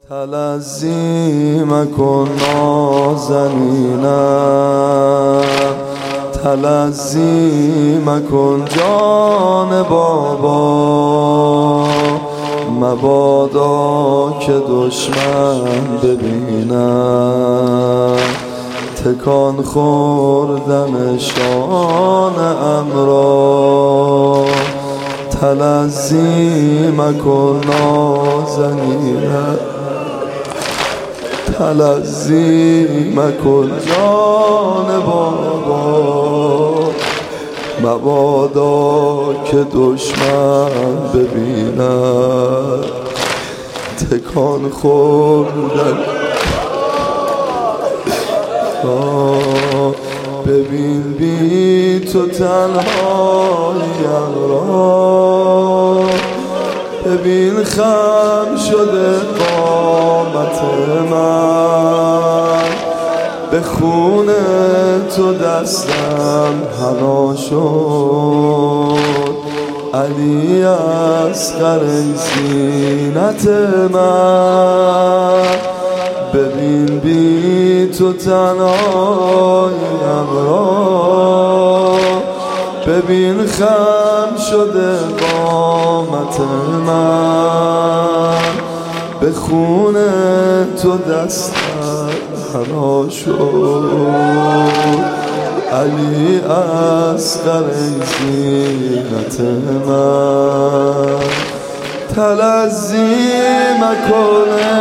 تلذی مکن نازنینم، تلذی مکن جان بابا، مبادا که دشمن ببینم تکان خوردن شانه‌ام را. تلذی مکن نازنینم، تلذی مکن جان بابا، مبادا که دشمن ببیند تکان خوردن. ببین بی تو تنهاییم را، ببین خم شده قامت من، به خون تو دستم حنا شد. علی اصغر ای زینت من، ببین بی تو تنهاییم را، ببین خم شده قامت من، به خون تو دستم حنا شد. علی اصغر ای زینت من، تلذی مکنه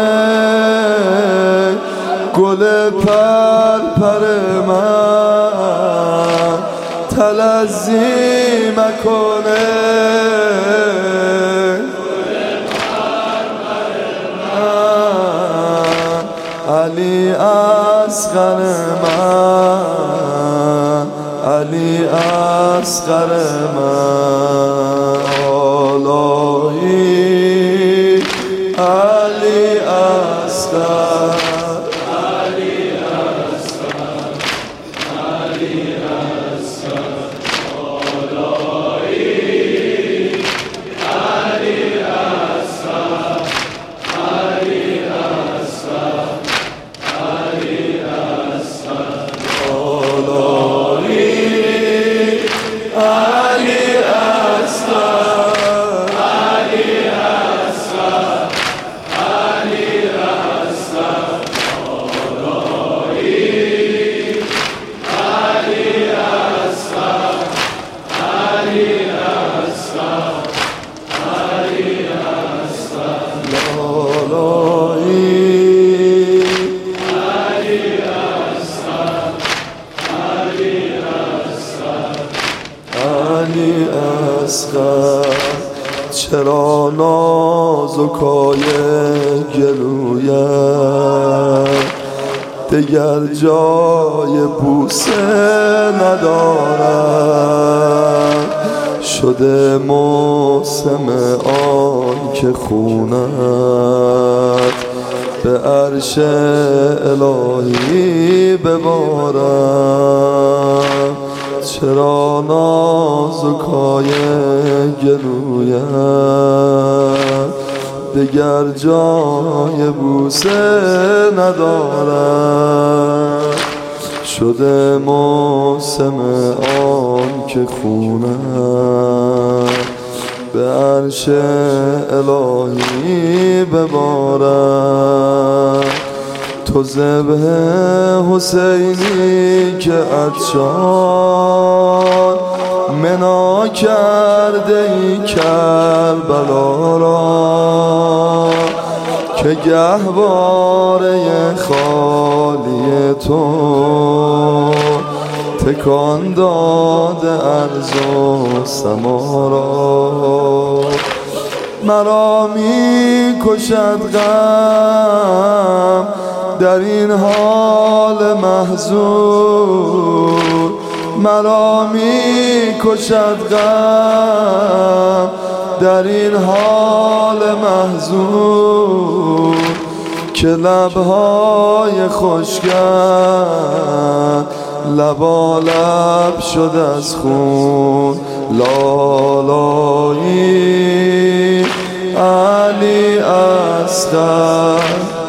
گل پر من، تلذی مکنه علی اصغر من، علی اصغر من، آلایی علی اصغر، علی اصغر، علی اصغر، آلایی علی اصغر، علی اصغر، علی اصغر، آلایی علی اصغر، علی اصغر، علی اصغر، آلایی علی اصغر، علی اصغر، علی اصغر، آلایی علی اصغر، علی اصغر، علی اصغر. چرا نازکای گلویم دگر جای بوسه ندارم، شده موسم آن که خونت به عرش الهی ببارم. چرا نازکای گلویم دگر جای بوسه ندارم، شده موسم آن که خونم به عرش الهی ببارم. تو ذبح حسینی که عطشان منا کرده ای کربلا را، که گهواره خالی تو تکان داده ارض و سما را. مرا می کشد غم در این حال محزون، مرا می کشد غم در این حال محزون، که لبهای خشکم لبالب شد از خون. لالایی علی اصغر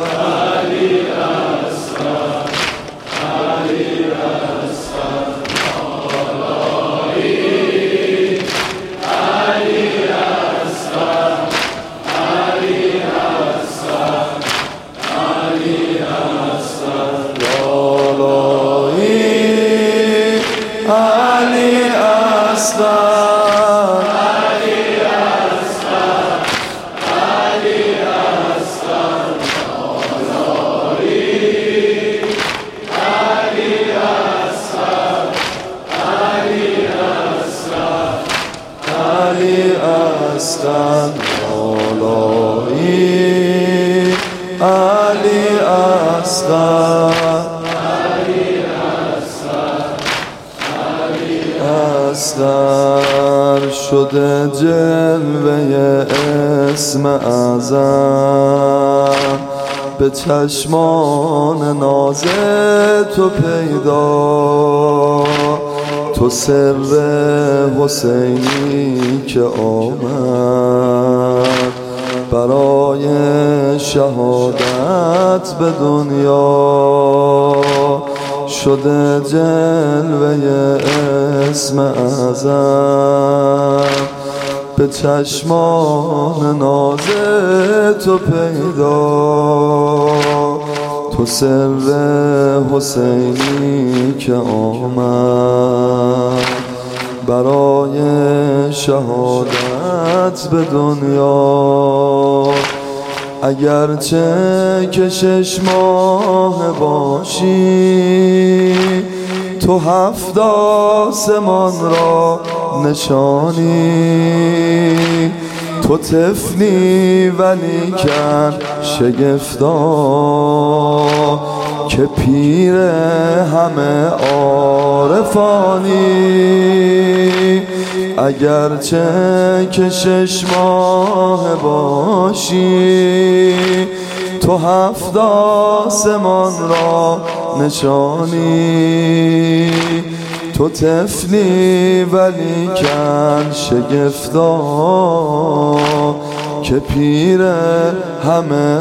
علی اصغر شده جلوه اسم اعظم به چشمان ناز تو پیدا تو سر حسینی که آمد برای شهادت به دنیا شده جلوه اسم اعظم به چشمان ناز تو پیدا تو سر حسینی که آمد برای شهادت به دنیا اگرچه که 6 ماه باشی تو 7 آسمان را نشانی تو طفلی ولیکن شگفتا که پیر همه عارفانی اگرچه که 6 ماه باشی تو 7 آسمان را نشانی تو طفلی ولیکن شگفتا که پیر همه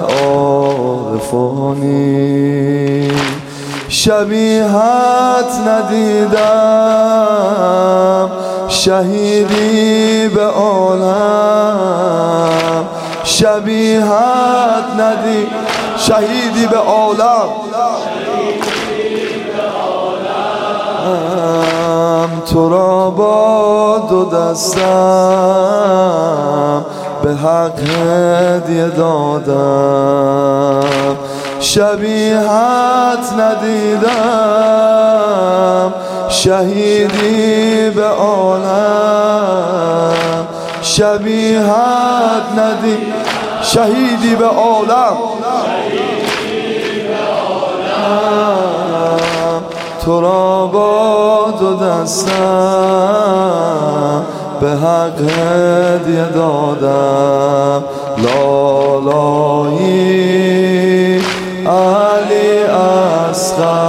عارفانی شبیهت ندیدم شهیدی به عالم شبیهت ندیدم شهیدی به عالم تو را با 2 دستم به حق هدیه دادم شبیهت ندیدم شهیدی به عالم شبیهت ندیدم شهیدی به عالم تو را با 2 دستم به حق هدیه دادم لالایی علی اصغر